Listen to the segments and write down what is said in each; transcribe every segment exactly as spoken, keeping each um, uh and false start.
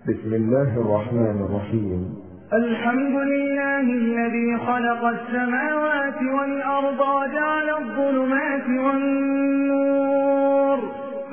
بسم الله الرحمن الرحيم. الحمد لله الذي خلق السماوات والأرض وجعل الظلمات والنور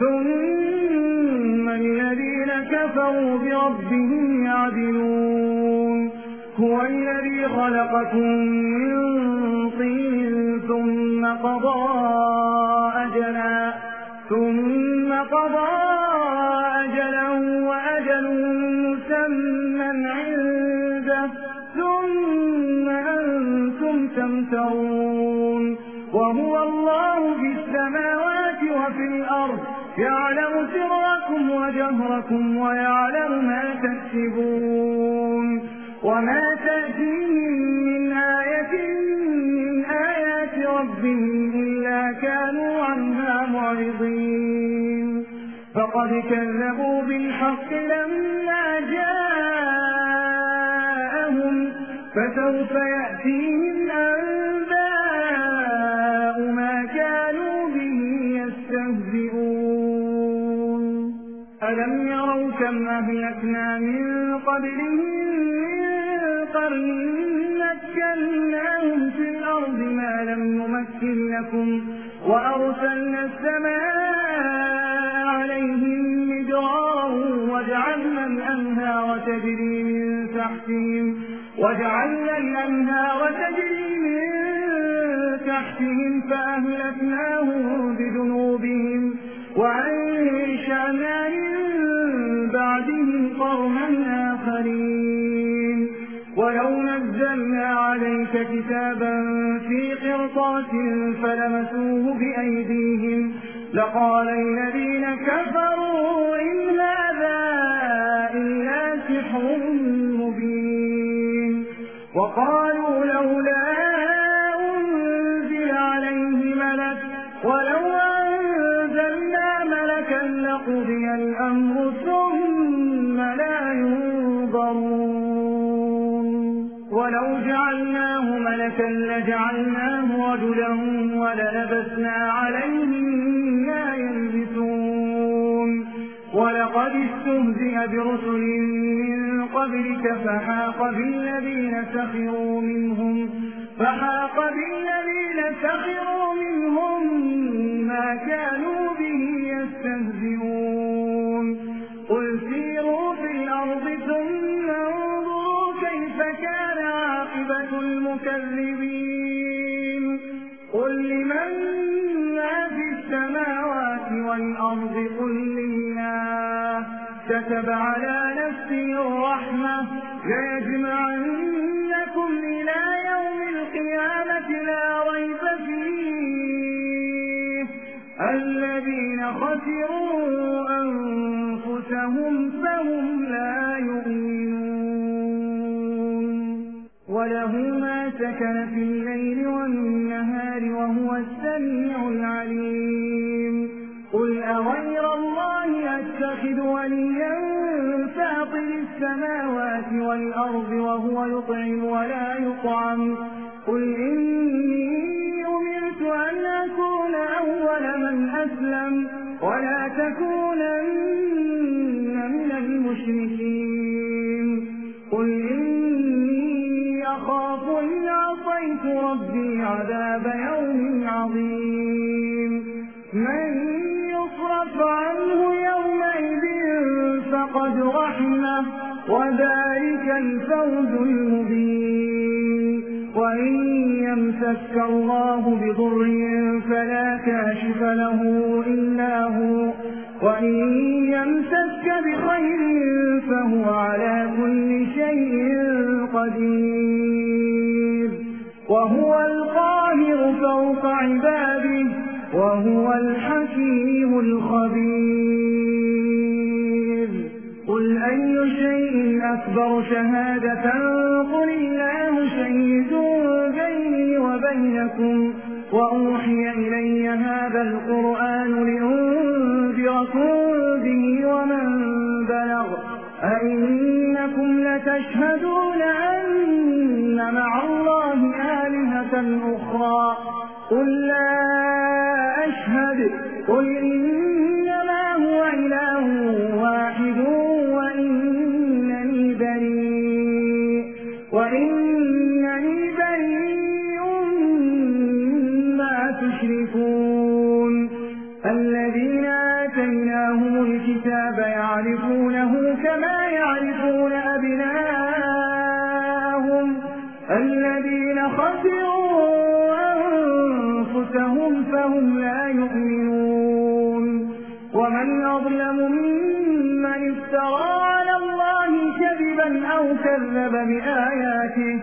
ثم الذين كفروا بربهم يعدلون. هو الذي خلقكم من طين ثم قضى أجلا ثم قضى أجلا وأجل مسمى عنده ثم أنتم تمترون. وهو الله في السماوات وفي الأرض يعلم سركم وجهركم ويعلم ما تكسبون. وما تأتيهم من آية من آيات ربهم إلا كانوا عنها معرضين. فقد كذبوا بالحق لما جاءهم فسوف يأتيهم أنباء ما كانوا به يستهزئون. ألم يروا كم أهلكنا من قبلهم قرن مكناهم في الأرض ما لم نمكن لكم وأرسلنا السماء عليهم مدرارا وجعلنا الأنهار تجري من تحتهم وجعلنا الأنهار تجري من تحتهم فأهلكناهم بذنوبهم وأنشأنا من بعدهم قرنا آخرين. ولو نزلنا عليك كتابا في قرطاس فلمسوه بأيديهم لقال الذين كفروا إن هذا إلا سحر مبين. وقالوا لولا أنزل عليه ملك ولو أنزلنا ملكا لقضي الأمر ثم لا ينظرون. ولو جعلناه ملكا لجعلناه رجلا وللبسنا عليهم ما يلبسون. ولقد استهزئ برسل من قبلك فحاق بالذين سخروا منهم فحاق بالذين سخروا منهم ما كانوا به يستهزئون. قل سيروا في الأرض ثم انظروا كيف كان عاقبة المكذبين. قل لمن ما في السماوات والأرض قل لله كتب على نفسه الرحمة ليجمعنكم إلى يوم القيامة لا ريب فيه الذين خسروا أنفسهم فهم لا يؤمنون. وله ما سكن في الليل والنهار وهو السميع العليم. قل أغير الله أتخذ وليا فاطر السماوات والأرض وهو يطعم ولا يطعم. قل إني أمرت أن أكون أول من أسلم ولا تكونن من المشركين. قل إني أخاف إن عصيت ربي عذاب يوم عظيم. من يصرف عنه يومئذ فقد رحمه وذلك الفوز المبين. وإن يمسك الله بضر فلا كاشف له إلا هو وإن يمسك بخير فهو على كل شيء قدير. وهو القاهر فوق عباده وهو الحكيم الخبير. قل أي شيء أكبر شهادة قل الله شهيد بيني وبينكم وأوحي إلي هذا القرآن لأنذركم به ومن بلغ أئنكم لتشهدون أن مع الله آلهة أخرى قل لا أشهد قل إنما هو إله واحد وإن فيعرفونه كما يعرفون أبناءهم الذين خسروا أنفسهم فهم لا يؤمنون ومن أظلم ممن افترى على الله كذبا أو كذب بآياته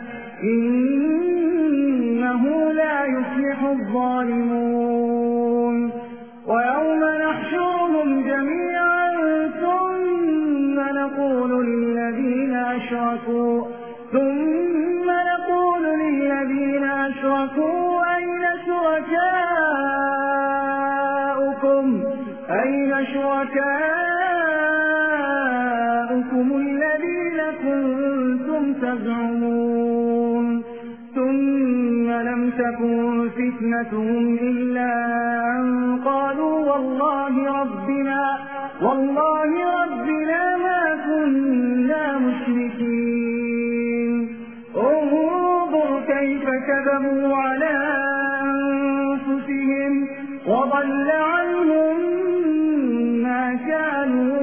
إنه لا يفلح الظالمون ويوم نحشرهم جميعا ثم نقول للذين أشركوا ثم نقول للذين أشركوا أين شركاؤكم أين شركاؤكم الذين كنتم تزعمون ثم لم تكن فتنتهم إلا أن قالوا والله ربنا والله ربنا ما كنا مشركين انظر كيف كذبوا على أنفسهم وضل عنهم ما كانوا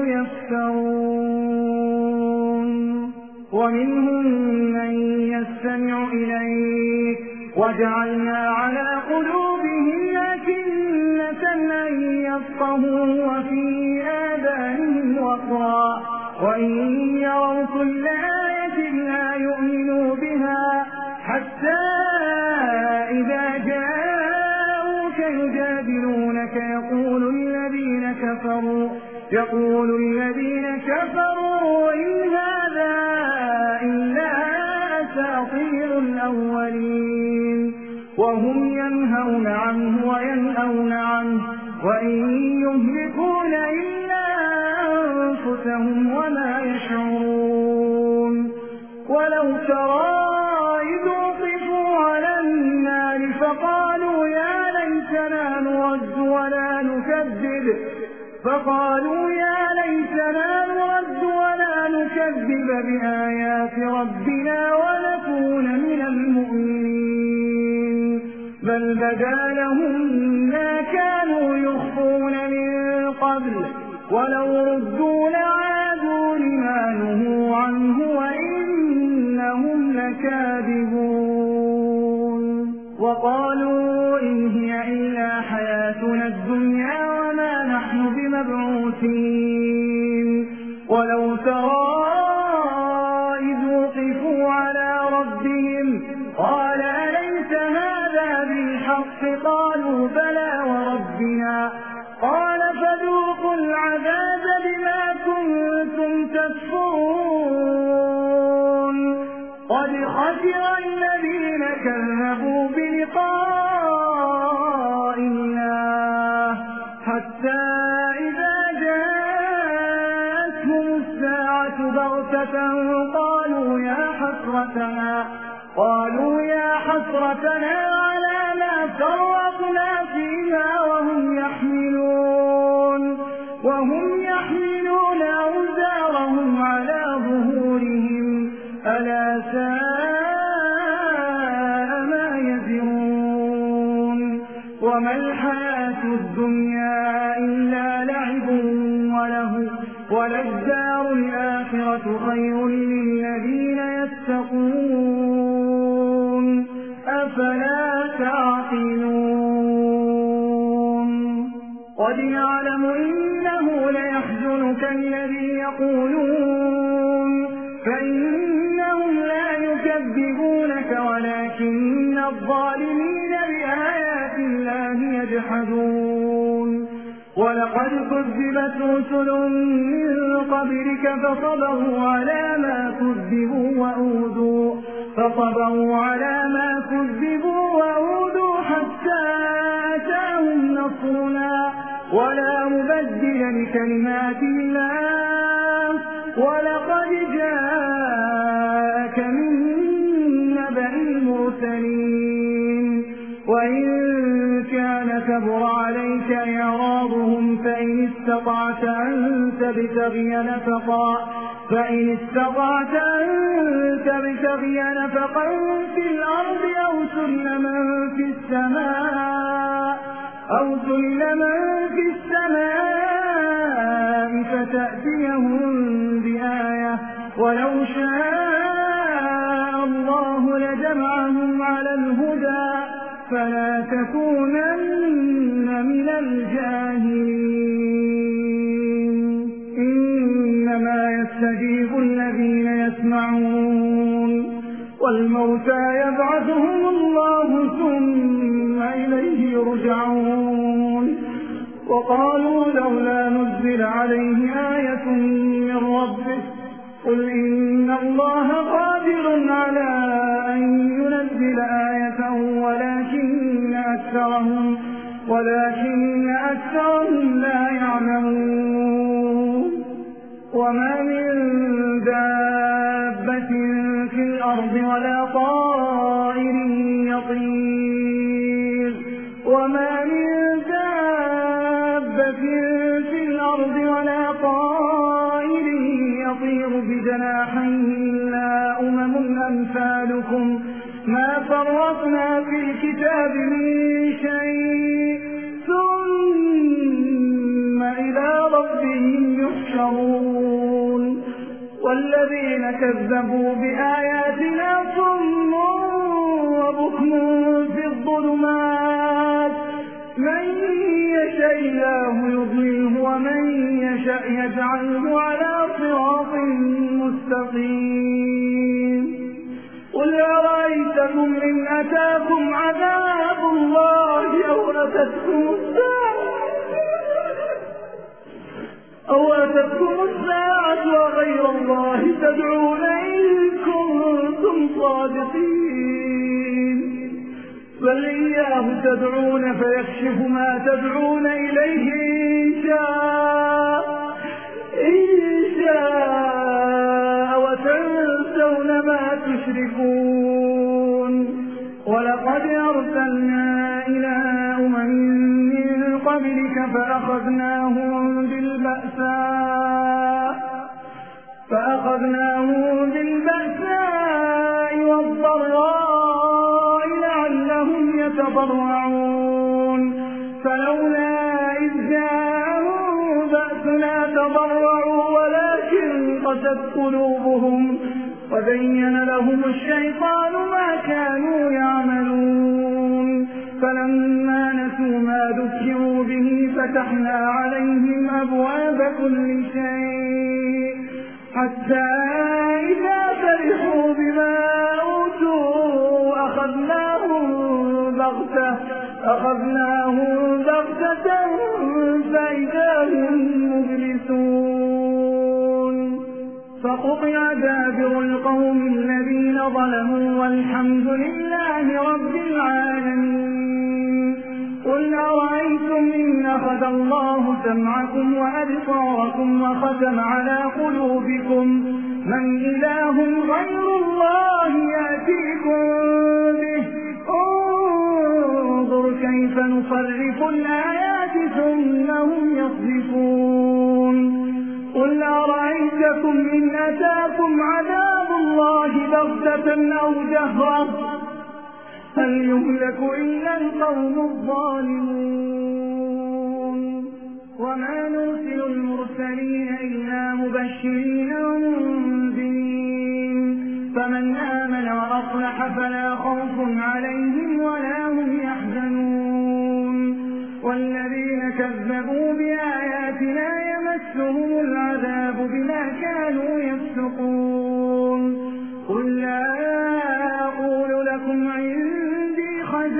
يفترون ومنهم من يستمع إليك وجعلنا على قلوبهم أكنة أن يفقهوا وفي آذانهم وقرا وإن يروا كل آية لا يؤمنوا بها حتى إذا جاءوك يجادلونك يقول الذين كفروا يقول الذين كفروا إن هذا إلا أساطير الأولين وهم ينهون عنه وينأون عنه وإن يهلكون إلا أنفسهم وما يشعرون ولو ترى إذ وقفوا على النار فقالوا يا ليتنا نرد ولا نكذب فقالوا يا ليتنا نرد ولا نكذب بآيات ربنا ونكون من المؤمنين بل بدا لهم ما كانوا يخفون من قبل ولو ردوا لعادوا لما نهوا عنه وإنهم لكاذبون وقالوا إن هي إلا حياتنا الدنيا وما نحن بمبعوثين ولو ترى إذ وقفوا على ربهم قال أليس هذا بالحق قالوا بلى وربنا قال فذوقوا العذاب بما كنتم تكفرون قد خسر الذين كذبوا بلقاء الله حتى إذا جاءتهم الساعة بغتة قالوا يا حسرتنا قالوا يا حسرتنا على ما فرطنا فيها وهم يحملون وهم يحملون أوزارهم على ظهورهم ألا ساء ما يزرون وما الحياة الدنيا إلا لعب وله وللدار الآخرة خير للذين يتقون أفلا تعقلون قد نعلم إنه ليحزنك الذي يقولون فإنهم لا يكذبونك ولكن الظالمين بآيات الله يجحدون ولقد كذبت رسل من قبلك فصبروا على ما كذبوا وأوذوا فصبروا على ما كذبوا وأوذوا حتى أتاهم نصرنا ولا مبدل لكلمات الله ولقد جاءك من نبأ المرسلين وإن كان كبر عليك إعراضهم فإن استطعت أن تبتغي نفقا فإن استطعت أن تبتغي نفقا في الأرض أو سلما في السماء أو سلما في السماء فتأتي ليأتيهم بآية ولو شاء الله لجمعهم على الهدى فلا تكونن من الجاهلين إنما يستجيب الذين يسمعون والموتى يبعثهم الله ثم إليه يرجعون وقالوا لولا نزل عليه آية من ربه قل إن الله قادر على أن ينزل آية ولكن أكثرهم, ولكن أكثرهم لا يعلمون وما من دابة في الأرض ولا طائر يطير وما من دابة في الأرض ولا طائر يطير بجناحيه إلا أمم أمثالكم ما فرطنا في الكتاب من شيء ثم إلى ربهم يحشرون والذين كذبوا بآياتنا صم وبكم في الظلمات من يشاء الله يضلله ومن يشاء يجعله على صراط مستقيم قل أرأيتكم إن أتاكم عذاب الله أو أتتكم الساعة أو أتتكم الساعة وغير الله تدعون إن كنتم صادقين بل إياه تدعون فيكشف ما تدعون إليه إن شاء إن شاء وتنسون ما تشركون ولقد أرسلنا إلى أمم من قبلك فأخذناهم بالبأساء فأخذناهم بالبأساء والضراء لعلهم يتضرعون فلولا إذ جاءهم بأسنا تضرعوا ولكن قست قلوبهم وبين لهم الشيطان ما كانوا يعملون فلما نسوا ما ذكروا به فتحنا عليهم أبواب كل شيء حتى إذا فرحوا بما أوتوا أخذناهم بغتة أخذناهم بغتة فإذا هم مبلسون فقطع دابر القوم الذين ظلموا والحمد لله رب العالمين قل أرأيتم إن أخذ الله سمعكم وأبصاركم وختم على قلوبكم من إله غير الله يأتيكم به انظر كيف نصرف الآيات ثم هم يصدفون قل أرأيتكم إن أتاكم عذاب الله بغتة أو جهرة هل يهلك إلا القوم الظالمون وما نرسل المرسلين إلا مبشرين ومنذرين فمن آمن وأصلح فلا خوف عليهم ولا هم يحزنون والذين كذبوا بآياتنا يمسهم العذاب بما كانوا يفسقون قل لا أقول لكم عندي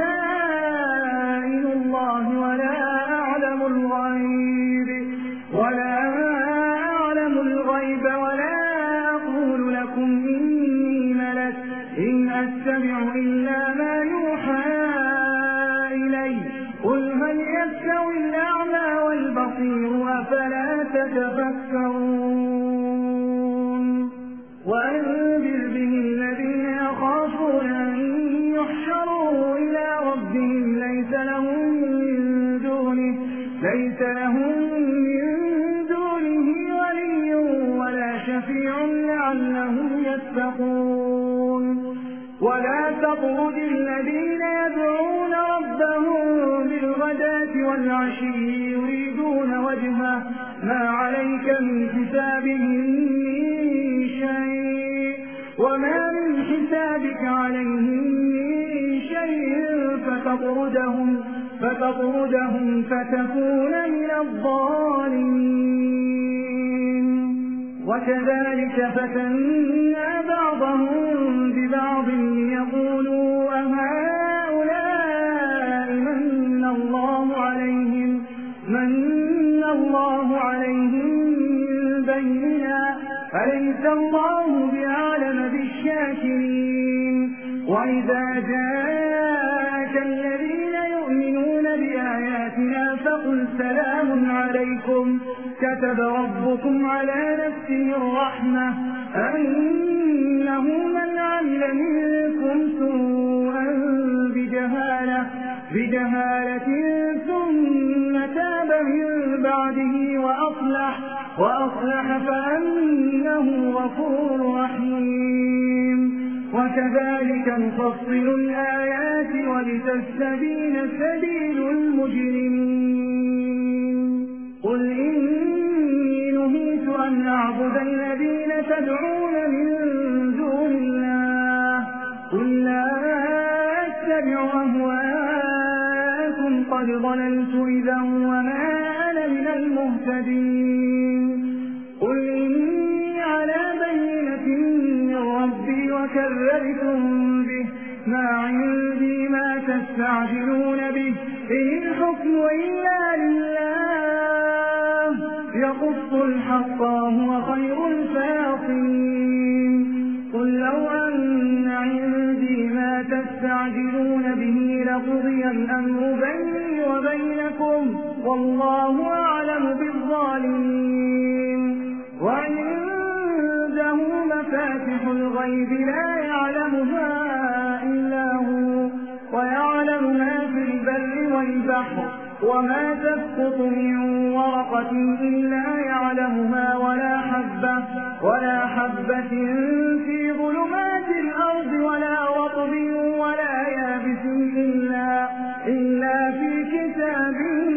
خزائن الله ولا أعلم الغيب ولا أعلم الغيب ولا أقول لكم إني ملك إن أتبع إلا ما يوحى إلي قل هل يستوي الأعمى والبصير أفلا تتفكرون وأنذر به الذين يخافون أن يحشروا إلى ربهم ليس لهم من دونه ليس لهم من دونه ولي ولا شفيع لعلهم يتقون ولا تطرد الذين يدعون ربهم بالغداة والعشي يريدون وجهه ما عليك من حسابهم من شيء وما من حسابك عليهم من شيء فتطردهم, فتطردهم فتكون من الظالمين. وكذلك فتنا بعضهم ببعض ليقولوا أهؤلاء من الله عليهم من الله عليهم من بيننا أليس الله بأعلم بالشاكرين. وإذا جاءك الذين يؤمنون بآياتنا فقل سلام عليكم كتب ربكم على نفسه الرحمة أنه من عمل منكم سوءا بجهالة, بجهالة ثم تاب من بعده وأصلح, وأصلح فأنه غفور رحيم. وكذلك نفصل الآيات ولتستبين سبيل المجرمين. قل إني نهيت أن أعبد الذين تدعون من دون الله قل لا أتبع أهواءكم قد ضللت إذا وما أنا من المهتدين. قل إني على بينة من ربي وكذبتم به ما عندي ما تستعجلون به إن الحكم إلا لله يقص الحق وهو خير الفاصلين. قل لو أن عندي ما تستعجلون به لقضي الأمر بيني وبينكم والله أعلم بالظالمين. وعنده مفاتح الغيب لا يعلمها إلا هو ويعلم ما في البر والبحر وما تسقط من ورقة إلا يعلمها ولا حبة, ولا حبة في ظلمات الأرض ولا رطب ولا يابس إلا, إلا في كتاب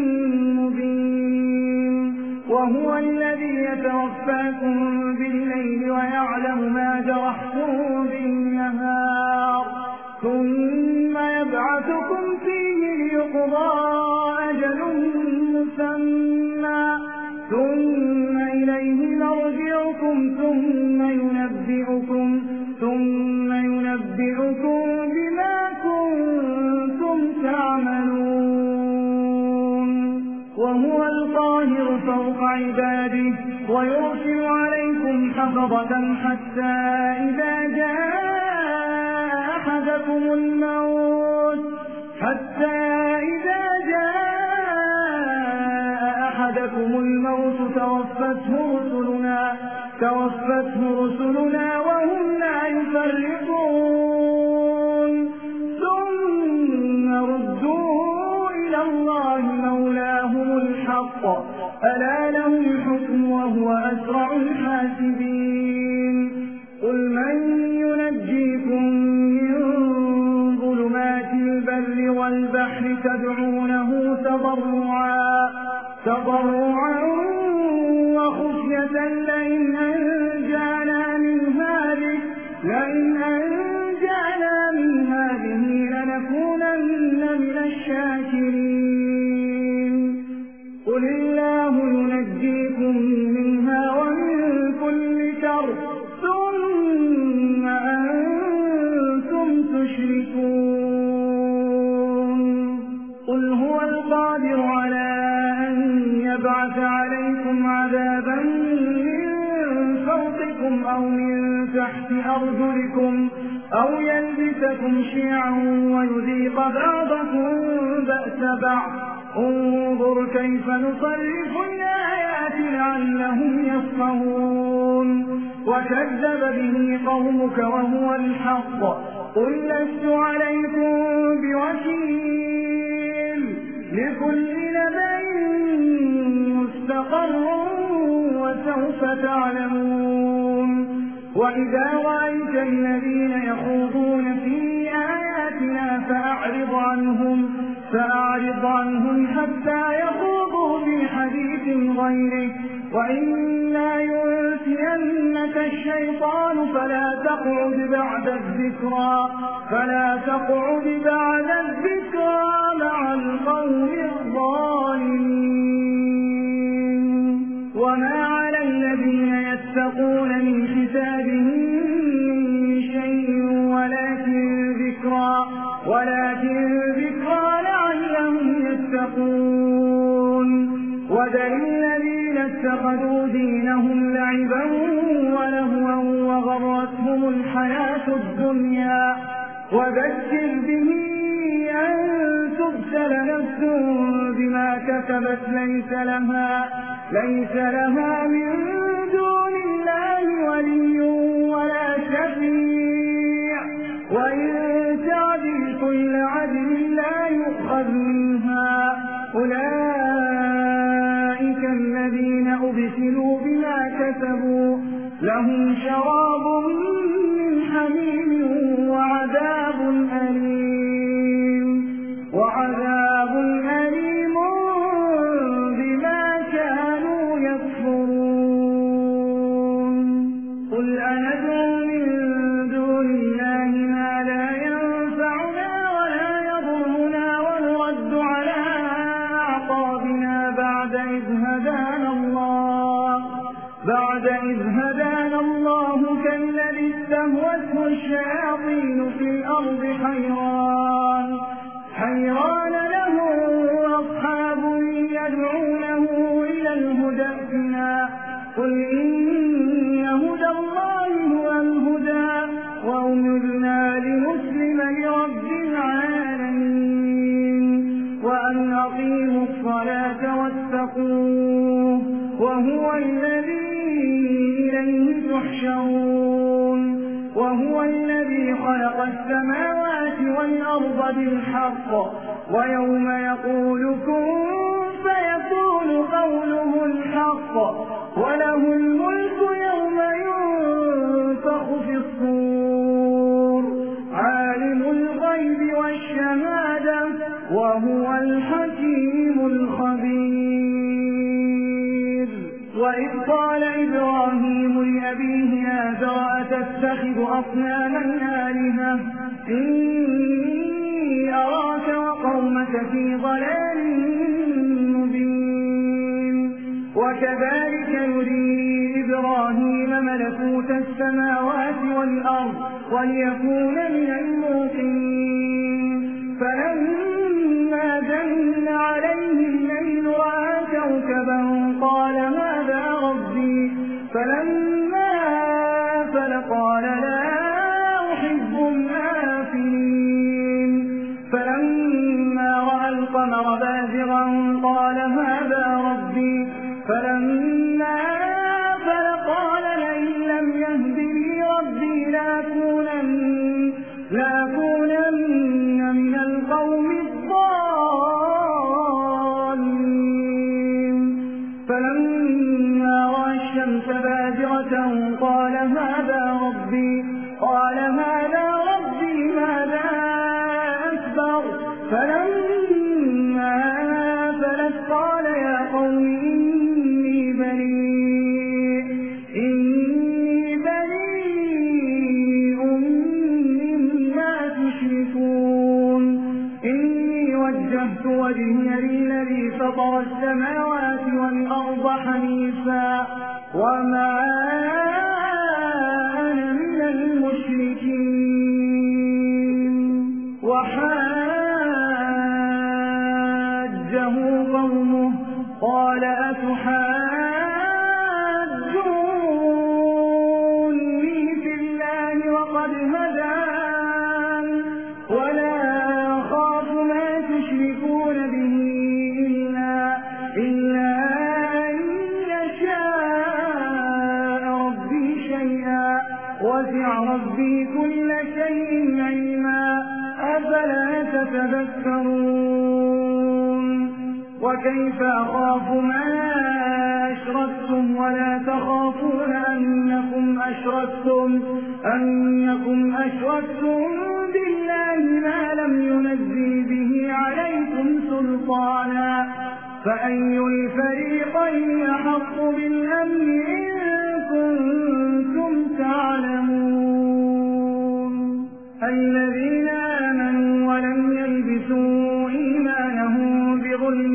مبين. وهو الذي يتوفاكم بالليل ويعلم ما جرحتم بالنهار ثم يبعثكم فيه ليقضى أجل مسمى ثم إليه مرجعكم ثم ينبئكم, ثم ينبئكم بما كنتم تعملون. وهو القاهر فوق عباده ويرسل عليكم حفظة حتى إذا جاء أحدكم الموت حتى إذا جاء أحدكم الموت توفته رسلنا, توفته رسلنا وهم لا يفرقون ثم ردوا إلى الله مولاهم الحق ألا له الحكم وهو أسرع الحاسبين. قل من ينجيكم من ظلمات البر والبحر تدعونه تضرعا, تضرعا وخفية لئن أنجانا من هذه, لئن أنجانا من هذه لنكونن من الشاكرين. قل الله ينجيكم منها ومن كل كرب ثم أنتم تشركون. قل هو القادر على أن يبعث عليكم عذابا من فوقكم أو من تحت أرجلكم أو يلبسكم شيعا ويذيق بعضكم بأس بعض انظر كيف نصرف الآيات لعلهم يفقهون. وكذب به قومك وهو الحق قل لست عليكم بوكيل لكل نبأ مستقر وسوف تعلمون. وإذا رأيت الذين يخوضون في آياتنا فأعرض عنهم, فأعرض عنهم حتى يخوضوا في حديث غيره وإما ينسينك الشيطان فلا تقعد بعد الذكرى فلا تقعد بعد الذكرى مع القوم الظالمين وما على الذين يتقون من حسابهم من شيء ولكن ذكرى ولكن ذكرى لعلهم يتقون وذل الذين اتخذوا دينهم لعبا ولهوا وغرتهم الحياة الدنيا وذكر به أن تبسل نفس بما كسبت ليس لها, ليس لها من دون الله ولي ولا شفيع وإن تعدل كل عدل لا يؤخذ منها أولئك الذين أبسلوا بما كسبوا لهم شراب من حميم وعذاب أليم وعذاب أليم بما كانوا يكفرون قل أندعو من دون الله ما لا ينفعنا ولا يضرنا ونرد على أعقابنا بعد إذ هدانا الله بعد إذ هدانا الله كالذي استهوته الشياطين في الأرض حيران حيران له أصحاب يدعونه إلى الهدى ائتنا قل إن هدى الله هو الهدى وأمرنا لنسلم لرب العالمين وأن أقيموا الصلاة واتقوه وهو الذي إليه تحشرون وهو الذي خلق السماوات والأرض بالحق ويوم يقول كن فيكون قوله الحق وله الملك يوم ينفخ في الصور عالم الغيب والشهادة وهو الحكيم الخبير وإذ قال إبراهيم لأبيه آزر أتتخذ أصناما آلهة إني أراك وقومك في ضلال مبين وكذلك يري إبراهيم ملكوت السماوات والأرض وليكون من الموقنين فلما جن عليه الليل رأى كوكبا قال هذا ربي فلما أفل قال لا أحب الآفلين فلما رأى القمر بازغا قال هذا ربي فلما أفل قال لئن لم يهد لي ربي لأكونن لأكونن من القوم الضالين فلما رأى الشمس بازغة قال هذا ربي قال هذا ربي ماذا أكبر فلما أفلت قال يا قوم إني بريء إني بريء مما تشركون إني وجهت وجهي للذي فطر السماوات والأرض حنيفا وما أنا من المشركين وحاجه قومه قال أتحاجوني في الله وقد هدان ولا أخاف ما تشركون به إلا إلا أن يشاء ربي شيئا وسع ربي كل شيء علما أفلا تتذكرون وكيف أخاف ما أشركتم ولا تخافون أنكم أشركتم أنكم أشركتم بالله ما لم ينزل به عليكم سلطانا فأي الفريقين أحق بالأمن إن كنتم تعلمون الذين آمنوا ولم يلبسوا إيمانهم بظلم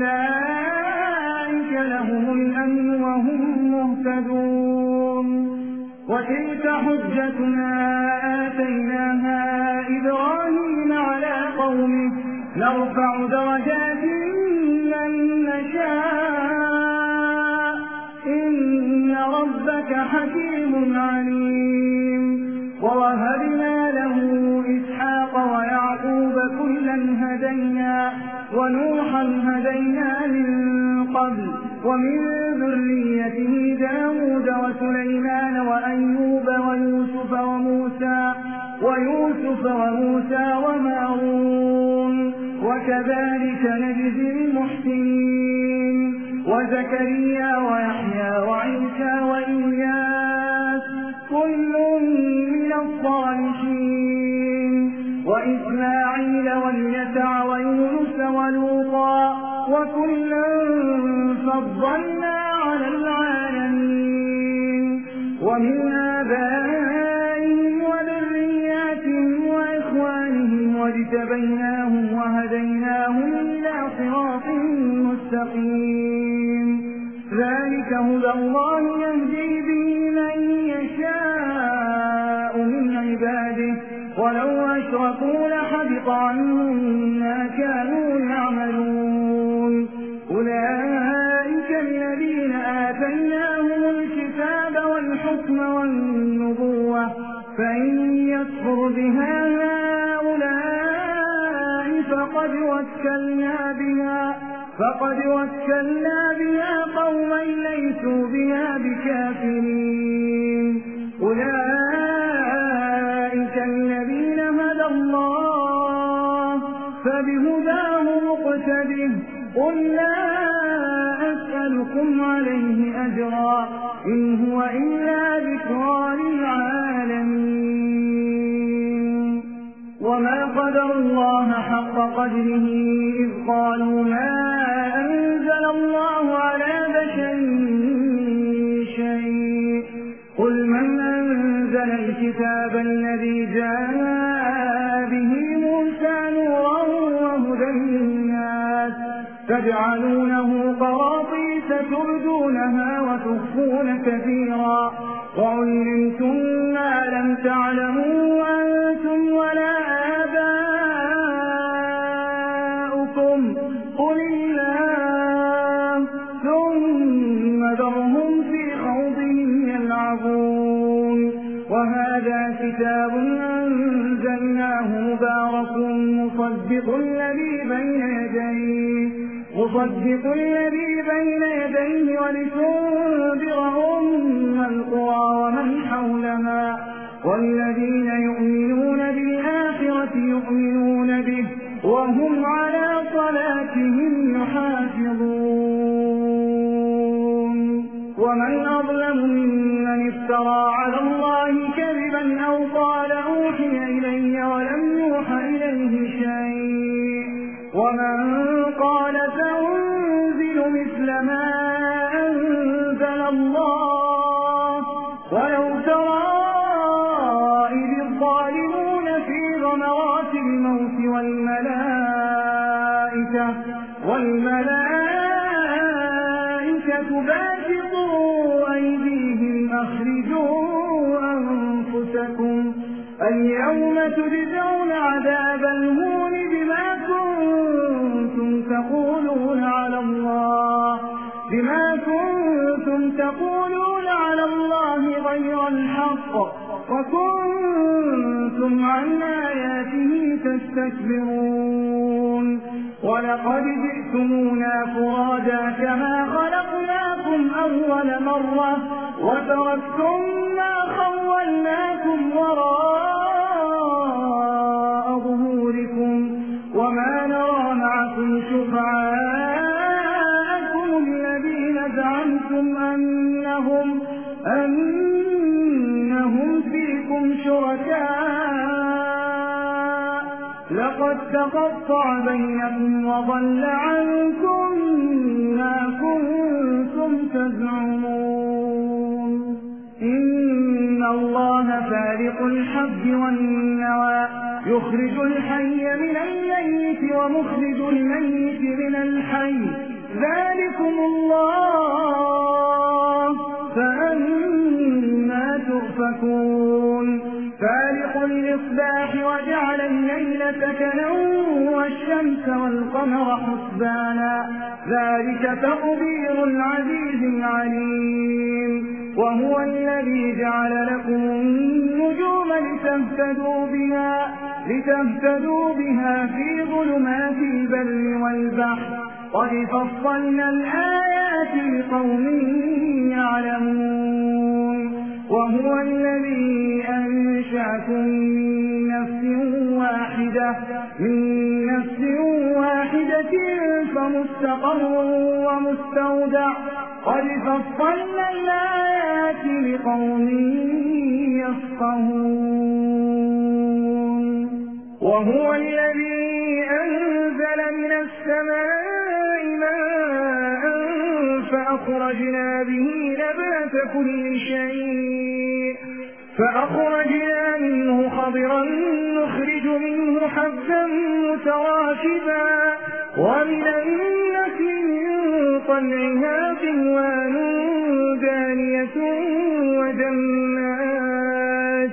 أولئك لهم الأمن وهم مهتدون وتلك حجتنا آتيناها إبراهيم على قومه نرفع درجات من نشاء إن ربك حكيم عليم ووهبنا له إسحاق ويعقوب كلا هدينا ونوحا هدينا من قبل ومن ذريته داود وسليمان وأيوب ويوسف وموسى ويوسف وموسى ومارون وكذلك نجزي المحسنين وزكريا ويحيى وعيسى وإلياس كل من الصالحين وإسماعيل واليسع ويونس ولوطا وكلا فضلنا على العالمين ومن آبائهم وذرياتهم وإخوانهم واجتبيناهم وهديناهم إلى صراط مستقيم ذلك هدى الله يهدي به من يشاء من عباده ولو أشركوا لحبط عنهم ما كانوا يعملون أولئك الذين آتيناهم الكتاب والحكم والنبوة فإن يكفر بها هؤلاء فقد وكلنا بها فقد وكلنا بها قوما ليسوا بها بكافرين أولئك الذين هدى الله فبهداه مقتده قل لا أسألكم عليه أجرا إن هو إلا ذكرى للعالمين وما قدر الله حق قدره إذ قالوا ما أنزل الله على بشر شيء قل من أنزل الكتاب الذي جاء به موسى نورا وهدى للناس تجعلونه قراطيس تبدونها وتخفون كثيرا وعلمتم ما لم تعلموا أنتم ولا آباؤكم قل الله ثم ذرهم في خوضهم يلعبون وهذا كتاب أنزلناه مبارك مصدق الذي بين يديه مصدق الذي بين يديه ولتنذر أم القرى ومن حولها والذين يؤمنون بالآخرة يؤمنون به وهم على صلاتهم يحافظون ومن أظلم ممن افترى على الله كذبا أو قال أوحي إلي ولم يوحى إليه شيء ومن قال سأنزل مثل ما أنزل الله ولو ترى إذ الظالمون في غمرات الموت والملائكة والملائكة باسطوا أيديهم أخرجوا أنفسكم اليوم تجزون عذاب الهون بما كنتم تقولون على الله بما كنتم تقولون على الله غير الحق وكنتم عن آياته تستكبرون ولقد جئتمونا فرادا كما خلقناكم أول مرة وتركتم ما خولناكم وراء ظهوركم وما نرى معكم شفعاءكم الذين زعمتم أنهم أنهم فيكم شركاء لقد تقطع بينكم وضل عنكم ما كنتم تزعمون إن الله فارق الحب والنوى يخرج الحي من الميت ومخرج الميت من الحي ذلكم الله فأنا تؤفكون فالق الإصباح وجعل الليل سكنا والشمس والقمر حسبانا ذلك تقدير العزيز العليم وهو الذي جعل لكم النجوم لتهتدوا بها لتهتدوا بها في ظلمات البر والبحر قد فصلنا الآيات لقوم يعلمون وهو الذي أنشأكم من نفس واحدة من نفس واحدة فمستقر ومستودع قد فصلنا الآيات لقوم يفقهون وهو الذي أنزل من السماء ماء فأخرجنا به نبات كل شيء فأخرجنا منه خضرا نخرج منه حبا متراكبا ومن النخل من طلعها قنوان دانية وجنات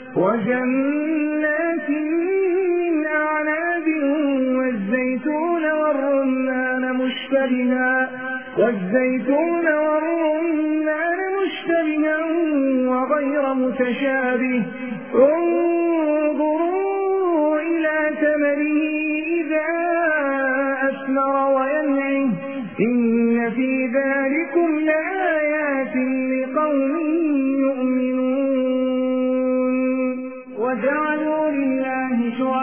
وجنات من أعناب والزيتون والرمان مشتبها والزيتون والرمان مشتبها وغير متشابه انظروا إلى ثمره إذا أثمر وينعه إن في ذلكم لآيات لقوم يؤمنون وجعلوا لله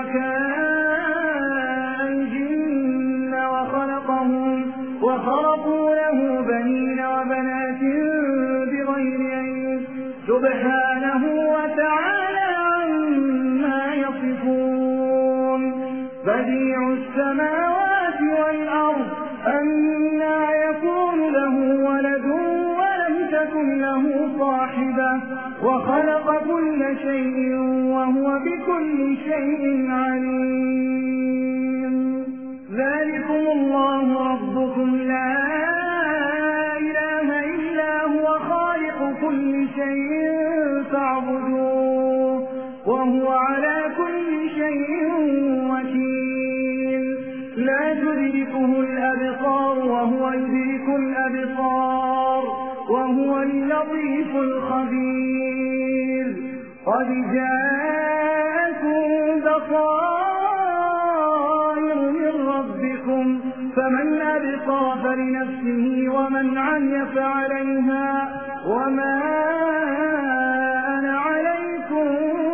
شركاء الجن وخلقهم وخرقوا له بنين وبنات بغير علم سبحانه وتعالى عما يصفون بديع السماوات والأرض أنى يكون له ولد ولم تكن له صاحبة وخلق كل شيء وهو بكل شيء عليم ذلكم الله ربكم لا إله إلا هو خالق كل شيء فاعبدوه وهو على كل شيء وكيل لا تدركه الأبصار وهو يدرك الأبصار وهو اللطيف الخبير قد جاءكم بصائر من ربكم فمن أبصر فلنفسه ومن عمي فعليها وما أنا عليكم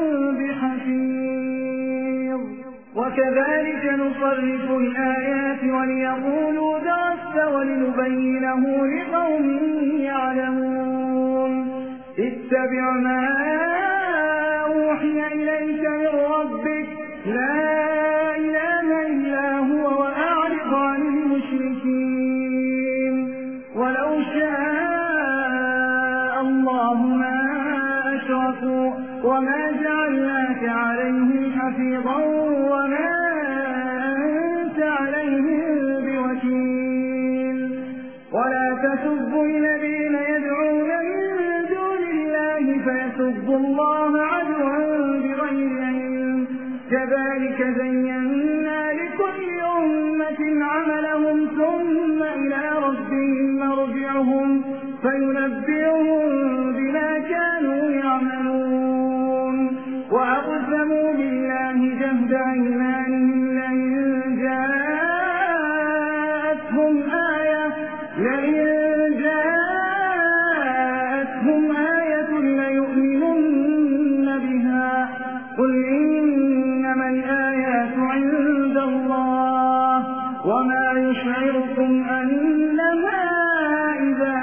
بحفيظ وكذلك نصرف الآيات وليقولوا درست ولنبينه لقوم يعلمون اتبع ما أوحي إليك من ربك لا إله إلا هو وأعرض عن المشركين ولو شاء الله ما أشركوا وما جعلناك عليهم حفيظا وما أنت عليهم بوكيل ولا تسبوا الذين يدعون من دون الله فيسبوا الله عدوا بغير علم كذلك زينا لكل أمة عملهم ثم إلى ربهم مرجعهم فينبئهم بما كانوا يعملون وأقسموا بالله جهد أيمانهم لئن جاءتهم آية لئن جاءتهم آية ليؤمنن بها قل إنما الآيات عند الله وما يشعركم أنها إذا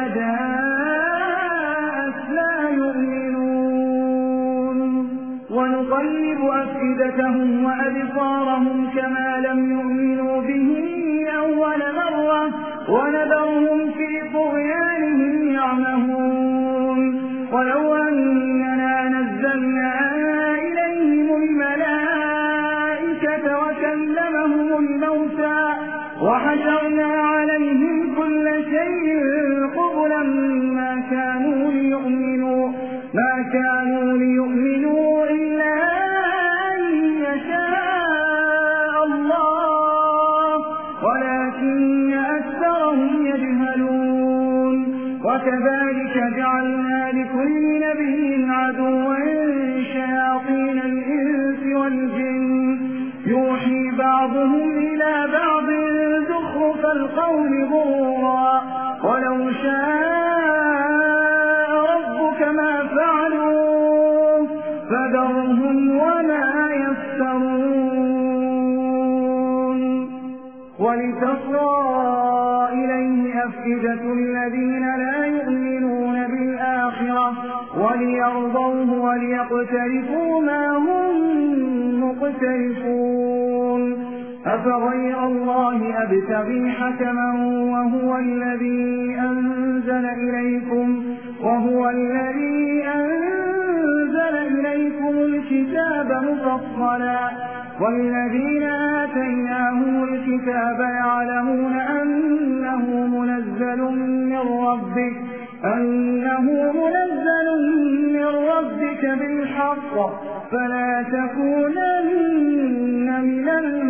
جاءت لا يؤمنون ونقلب أفئدتهم وأبصارهم كما لم يؤمنوا به أول مرة ونذرهم في طغيانهم يعمهون ولو أننا نزلنا إليهم الملائكة وكلمهم الموتى وحشرنا عليهم كل شيء قبلا ما كانوا ليؤمنوا ما كانوا ليؤمنوا إلا أن يشاء الله ولكن أكثرهم يجهلون وكذلك جعلنا لكل نبي عدوا شياطين الإنس والجن يوحي بعضهم إلى بعض زخرف القول غرورا ولو شاء ربك ما فعلوا فذرهم وما يفترون ولتصغى إليه أفئدة الذين لا يؤمنون بالآخرة وليرضوه وليقترفوا ما هم مقترفون أفغير الله أبتغي حكما وهو الذي أنزل إليكم وهو الذي أنزل إليكم الكتاب مفصلا والذين آتيناهم الكتاب يعلمون أنه منزل من ربك أنه منزل من ربك بالحق فلا تكونن من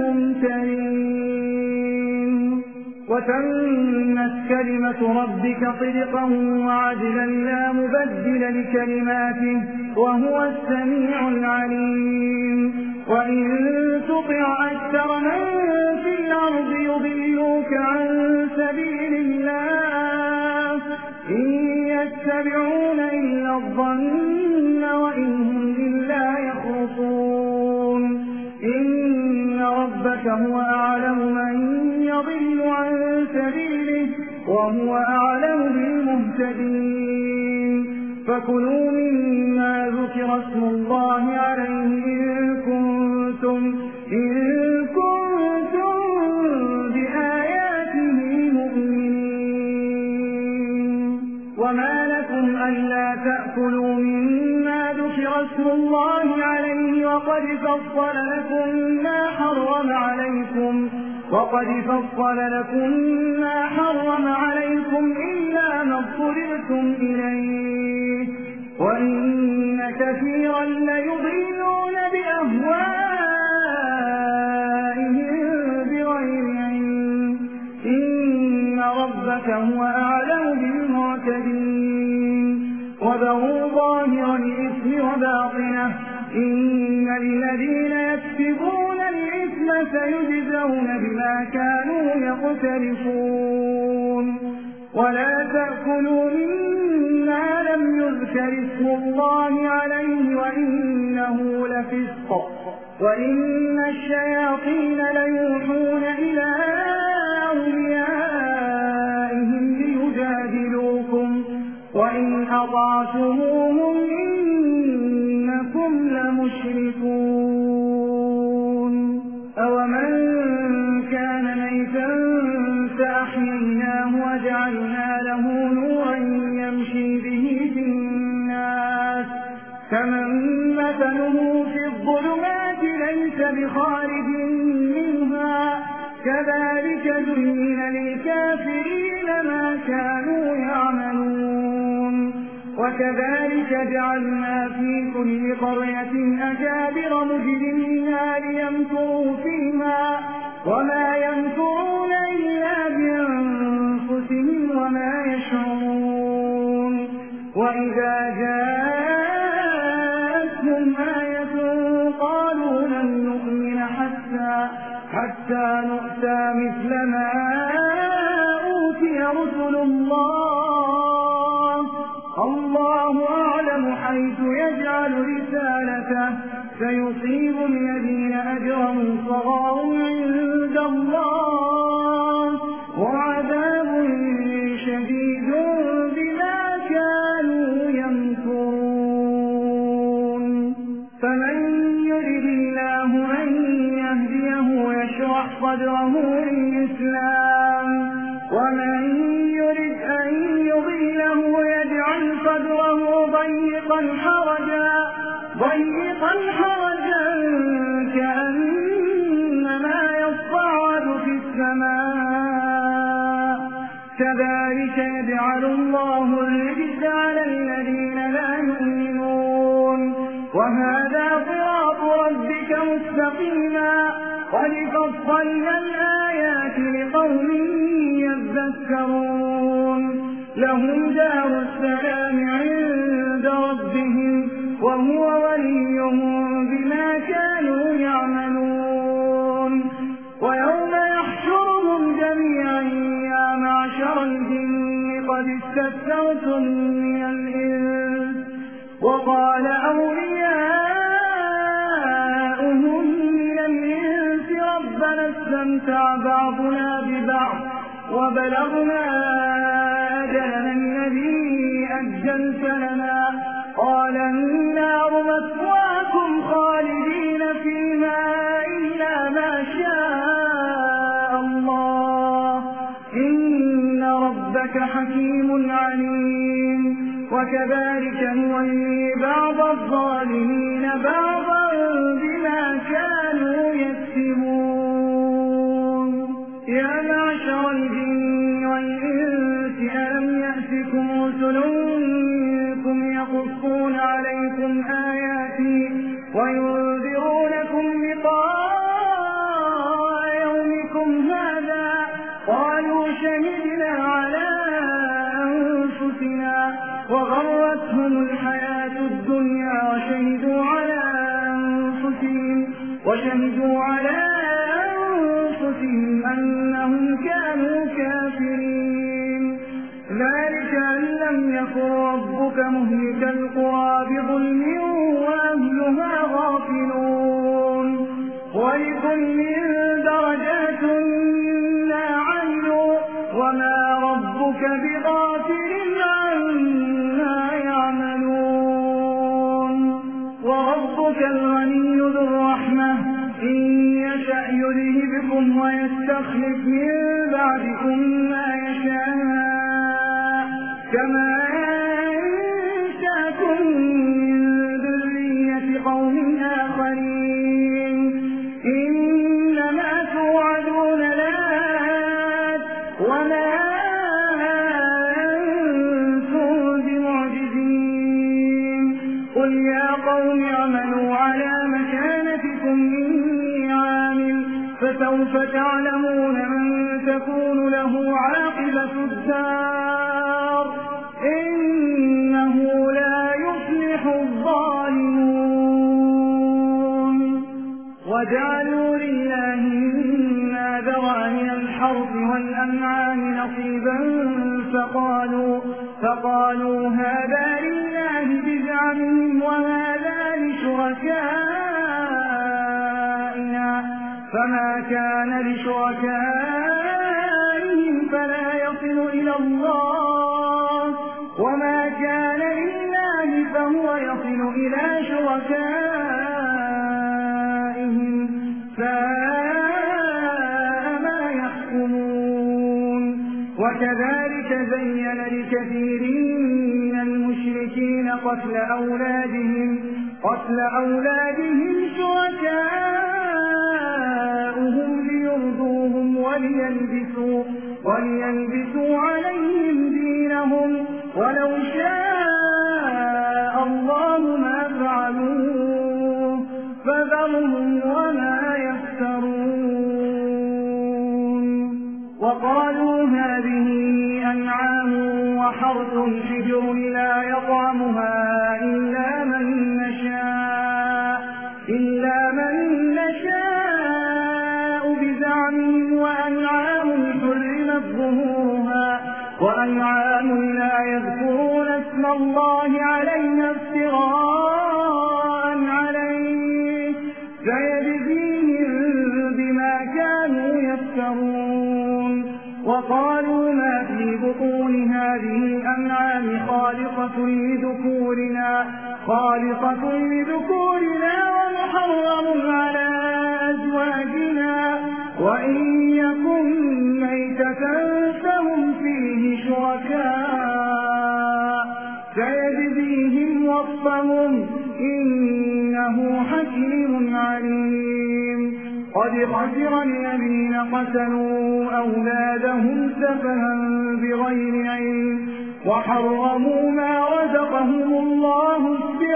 الممترين وتمت كلمة ربك صدقا وعدلا لا مبدل لكلماته وهو السميع العليم وإن تطع أكثر من في الأرض يضلوك عن سبيل الله إن يتبعون إلا الظن وإن هم إلا يخرصون إن ربك هو أعلم من يضل عن سبيله وهو أعلم بالمهتدين فكلوا مما ذكر اسم الله عليه إن كنتم إن كنتم بآياته مؤمنين وما لكم ألا تأكلوا مما ذكر اسم الله عليه وقد فصل لكم ما حرم عليكم وقد فصل لكم ما حرم عليكم إلا ما اضطررتم إليه وإن كثيرا ليضلون بأهوائهم بغير علم إن ربك هو أعلم بالمعتدين وذروا ظاهر الإثم وباطنه إن الذين يكسبون الإثم سيجزون بما كانوا يقترفون ولا تأكلوا مما لم يذكر اسم الله عليه وإنه لفسق وإن الشياطين ليوحون إلى أوليائهم ليجادلوكم وإن أطعتموهم إنكم لمشركون أومن كان ميتا فأحييناه وجعلنا له نورا يمشي به في الناس كمن مثله في الظلمات ليس بخارج منها كذلك زين للكافرين ما كانوا يعملون وكذلك جعلنا في كل قرية أكابر مجرميها ليمكروا فيها وما يمكرون إلا بأنفسهم وما يشعرون وإذا جاءتهم آية قالوا لن نؤمن حتى حتى نؤتى مثل ما أوتي رسل الله الله أعلم حيث يجعل رسالته سيصيب الذين أجرموا صغار عند الله وعذاب شديد بما كانوا يمكرون فمن يرد الله أن يهديه يشرح صدره للإسلام وما حرجا ضيقا حرجا كأنما يصعد في السماء كذلك يجعل الله الرجس على الذين لا يؤمنون وهذا صراط ربك مستقيما قد فصلنا الآيات لقوم يذكرون لهم دار السلام عند ربهم وهو وليهم بما كانوا يعملون ويوم يحشرهم جميعا يا معشر الجن قد استكثرتم من الإنس وقال أولياؤهم من الإنس ربنا استمتع بعضنا ببعض وبلغنا أجلنا الذي أجلت لنا قال النار مثواكم خالدين فيها إلا ما شاء الله إن ربك حكيم عليم وكذلك نولي بعض الظالمين بعضا بما كانوا يكسبون يا معشر الجن والإنس ألم يأتكم رسل منكم يقصون عليكم آياتي وينذرونكم لقاء يومكم هذا قالوا شهدنا على أنفسنا وغرتهم الحياة الدنيا وشهدوا على أنفسهم وشهدوا على أنفسهم أنهم كانوا كافرين ذلك أن لم يكن ربك مهلك القرى بظلم وأهلها غافلون ولكل درجات مما عملوا وما ربك بغافل عما يعملون وربك الغني ذو الرحمة إن يشأ يذهبكم ويستخلف من بعدكم ما يشاء كما أنشأكم من ذرية قوم آخرين إنما توعدون لآت وما أنتم بمعجزين قل يا قوم اعملوا على مكانتكم إني عامل فسوف تعلمون من تكون له عاقبة الدار إنه لا يفلح الظالمون وجعلوا لله مما ذرأ من الحرث والأنعام نصيبا فقالوا, فقالوا هذا لله بزعمهم وهذا لشركائنا فما كان لشركائهم فلا يصل إلى الله وما كان لله فهو يصل إلى شركائهم ساء ما يحكمون وكذلك زين لكثير من المشركين قتل أولادهم قتل أولادهم شركاؤهم ليرضوهم وليلبسوا, وليلبسوا عليهم دينهم ولو شاء الله ما فعلوه فذرهم وما يفترون وقالوا هذه أنعام وحرث حجر لا يطعمها إلا من نشاء إلا من نشاء بزعمهم وأنعام حرمت ظهورها وأنعام لا يذكرون اسم الله عليها افتراء عليه فيجزيهم بما كانوا يفترون وقالوا ما في بطون هذه الأنعام خالقة لذكورنا خالقة لذكورنا ومحرم على أزواجنا وإن يكن ميتة فهم فيه شركاء سيجزيهم وفقا أطعمهم إنه حكيم عليم قد خسر الذين قتلوا أولادهم سفها بغير علم وحرموا ما رزقهم الله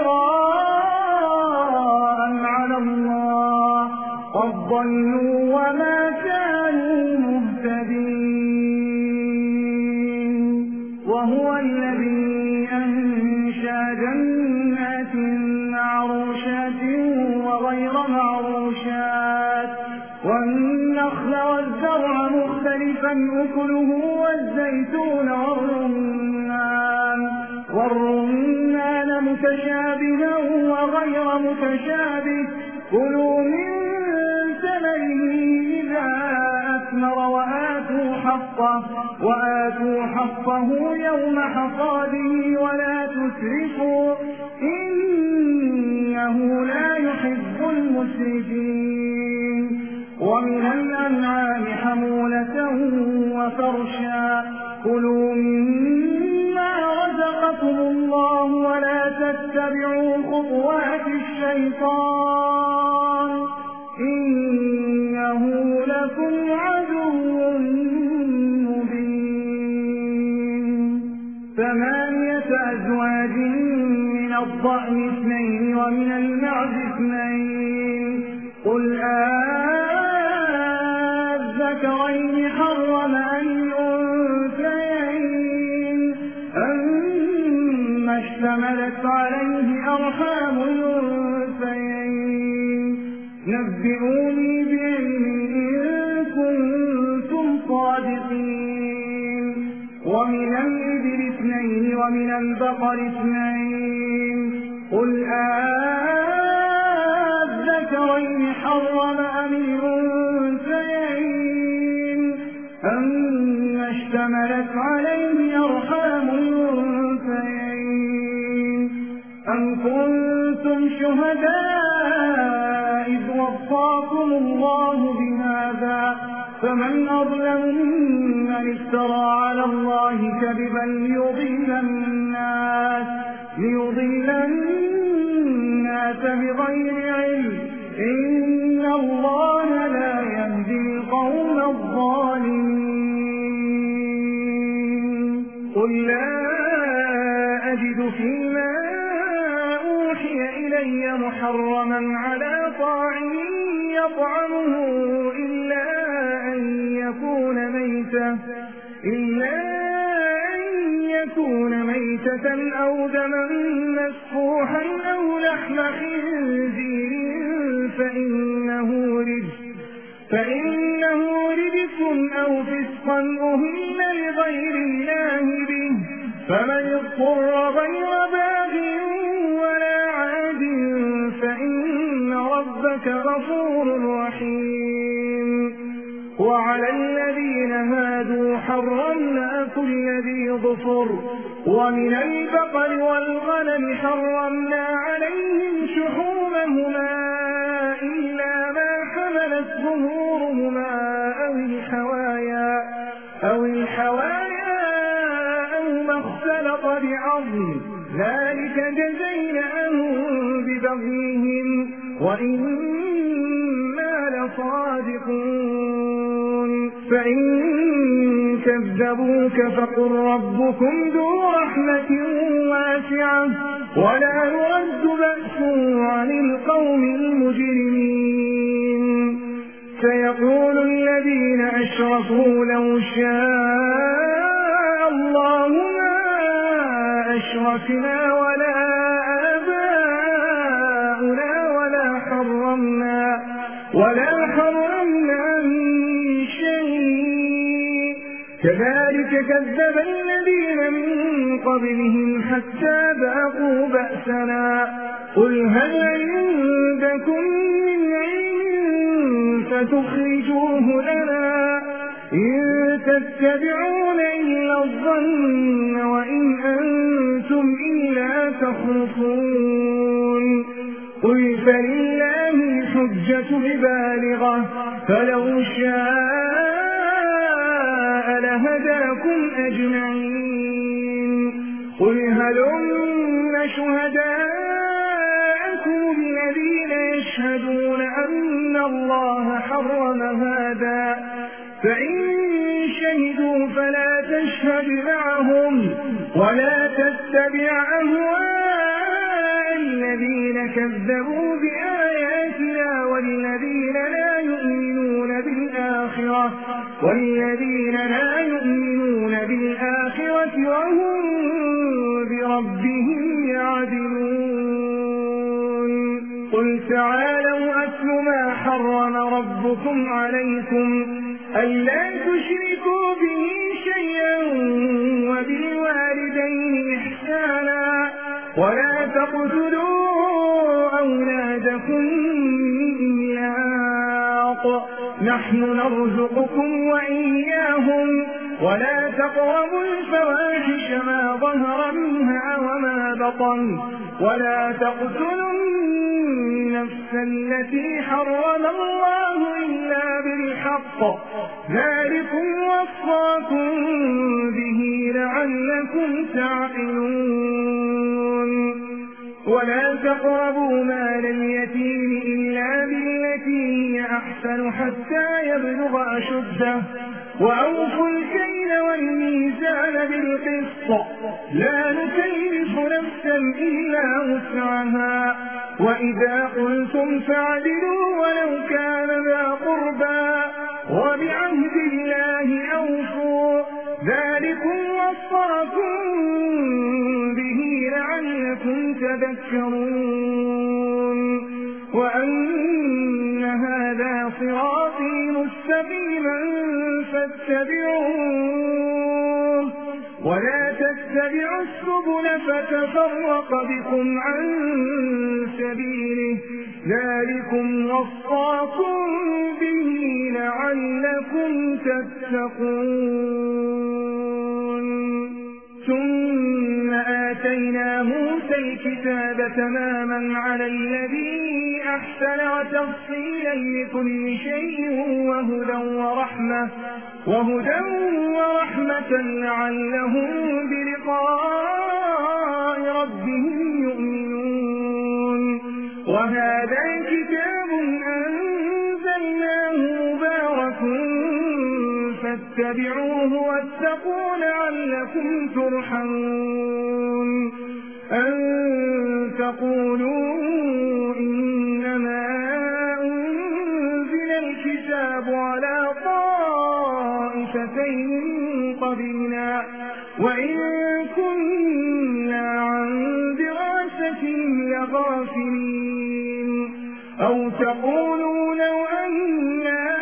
افتراء على الله قد ضلوا وما كانوا مهتدين وهو الذي أنشأ جنات معروشات وغير معروشات والنخل والزرع مختلفا أكله والزيتون والرمان والرمان متشابها وغير متشابه كلوا من ثمره إذا أثمر وآتوا حقه وآتوا حقه يوم حصاده ولا تسرفوا إنه لا يحب المسرفين ومن الأنعام حمولة وفرشا كلوا مما رزقكم الله ولا تتبعوا خطوات الشيطان إنه لكم عدو مبين ثمانية أزواج من الضأن اثنين ومن المعز اثنين قل آذكرين حرم أم الأنثيين أما اشتملت عليه أرحام الأنثيين نبئوني بعلم إن كنتم صادقين ومن الإبل اثنين ومن البقر اثنين قل آذكرين حرم أم الأنثيين أما اشتملت عليه أرحام الأنثيين أم كنتم شهداء إذ وصاكم الله بهذا فمن أظلم ممن افترى على الله كذبا ليضل الناس ليضل الناس بغير علم إن الله لا يهدي القوم الظالمين قل لا أجد فيما أوحي إلي محرما على طاعم يطعمه إلا أن يكون ميتة إلا أن يكون ميتة أو دما مسفوحا أو لحم خنزير فإنه رجس فإنه رجس أو فسقا أهل لغير الله به فمن اضطر غير باغ ولا عاد فإن ربك غفور رحيم وعلى الذين هادوا حرمنا كل ذي ظفر ومن البقر والغنم حرمنا عليهم شحومهما إلا ما حملت ظهورهما أو الحوايا أو الحوايا أو ما اختلط بعظم ذلك جزيناهم ببغيهم وإنا لصادقون فإن كذبوك فقل ربكم ذو رحمة واسعة ولا يرد بأسه عن القوم المجرمين سيقول الذين أشركوا لو شاء الله ما أشركنا ولا آباؤنا ولا حرمنا ولا حرمنا من شيء كذلك كذب الذين من قبلهم حتى ذاقوا بأسنا قل هل عندكم من علم فتخرجوه لنا إن تتبعون إلا الظن وإن أنتم إلا تخرصون قل فلله الحجة البالغة فلو شاء لهداكم أجمعين قل هلم شهداء يشهدون أن الله حرم هذا فإن شهدوا فلا تشهد معهم ولا تتبع أهواء الذين كذبوا بآياتنا والذين لا يؤمنون بالآخرة والذين لا يؤمنون بالآخرة وهم بربهم يعدلون قل تعالوا أتل ما حرم ربكم عليكم ألا تشركوا به شيئا وبالوالدين إحسانا ولا تقتلوا أولادكم من إملاق نحن نرزقكم وإياهم ولا تقربوا الفواحش ما ظهر منها وما بطن ولا تقتلوا النفس التي حرم الله إلا بالحق ذلكم وصاكم به لعلكم تعقلون ولا تقربوا مال اليتيم إلا بالتي هي أحسن حتى يبلغ أشده وأوفوا الكيل والميزان بالقسط لا نكلف نفسا إلا وسعها وإذا قلتم فاعدلوا ولو كان ذا قربى وبعهد الله أوفوا ذلكم وصاكم به لعلكم تذكرون وأن هذا صراطي مستقيما فاتبعوه ولا تتبعوا السبل فتفرق بكم عن سبيله ذلكم وصاكم به لعلكم تتقون ثم آتينا موسى الكتاب تماما على الذي أحسن وتفصيلا لكل شيء وهدى ورحمة وهدى ورحمة لعلهم بلقاء ربهم يؤمنون وهذا كتاب أنزلناه مبارك فاتبعوه واتقوا لعلكم ترحمون أن تقولوا إنما أنزل الكتاب على طائفتين من قبلنا وإن كنا عن دراستهم لغافلين أو تقولوا لو أنا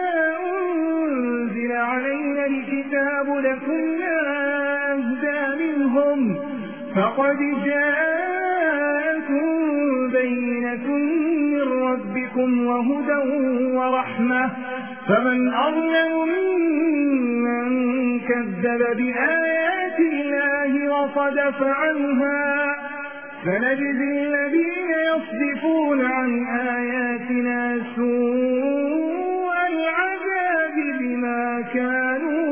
أنزل علينا الكتاب لكنا أهدى منهم فقد جاءكم بينة من ربكم وهدى ورحمة فمن أظلم ممن كذب بآيات الله وصدف عنها فنجزي الذين يصدفون عن آياتنا سوء العذاب بما كانوا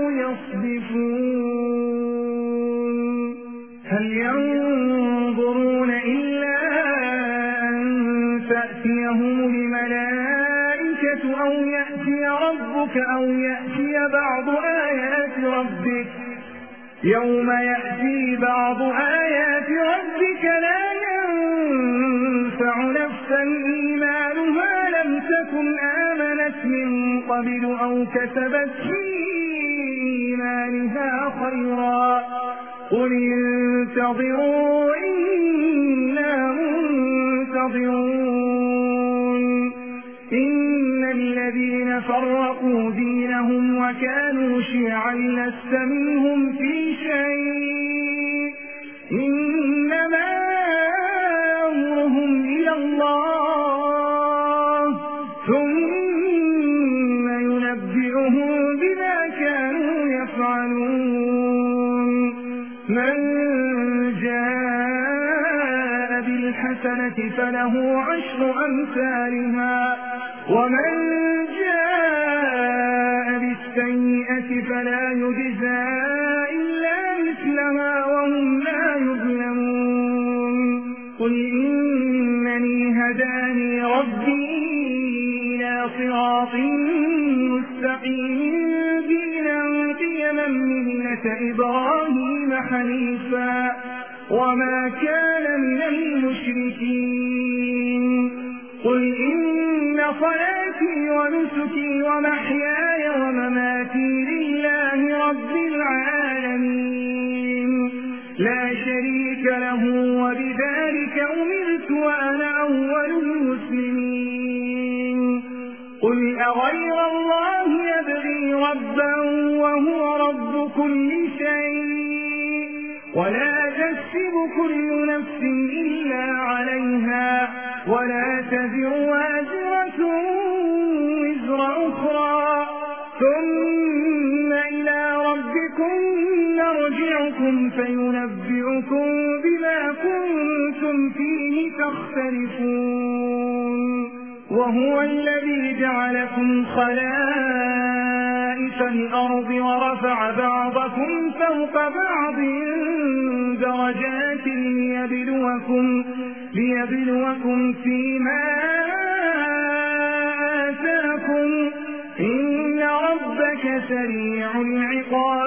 يصدفون هل ينظرون إلا أن تأتيهم الملائكة أو يأتي ربك أو يأتي بعض آيات ربك يوم يأتي بعض آيات ربك لا ينفع نفسا إيمانها لم تكن آمنت من قبل أو كسبت في إيمانها خيرا قل انتظروا إنا منتظرون إن الذين فرقوا دينهم وكانوا شيعا لست منهم في شيء إنما أمرهم إلى الله ثم ينبئهم بما كانوا يفعلون من جاء بالحسنة فله عشر أمثالها ومن جاء بالسيئة فلا يجزى إلا مثلها وهم لا يظلمون قل إنني هداني ربي صراط مستقيم دينا قيما ملة إبراهيم حنيفا وما كان من المشركين قل إن صلاتي ونسكي ومحياي ومماتي لله رب العالمين لا شريك له وبذلك أمرت وأنا أول المسلمين قل أغير الله يبغي ربا وهو رب كل شيء ولا تكسب كل نفس إلا عليها ولا تزر وازرة وزر أخرى ثم إلى ربكم نرجعكم فينبئكم بما كنتم فيه تختلفون وهو الذي جعلكم خلائف الأرض ورفع بعضكم فوق بعض درجات ليبلوكم, ليبلوكم فيما آتاكم إن ربك سريع العقاب